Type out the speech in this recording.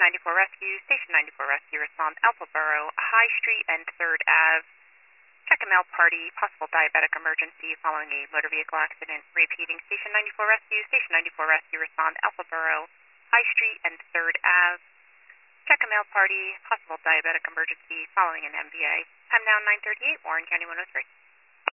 94 Rescue, Station 94 Rescue, respond Alpha Borough, High Street and 3rd Ave. Check a mail party, possible diabetic emergency following a motor vehicle accident. Repeating, Station 94 Rescue, Station 94 Rescue, respond Alpha Borough, High Street and 3rd Ave. Check a mail party, possible diabetic emergency following an MVA. Time now 9:38, Warren County 103.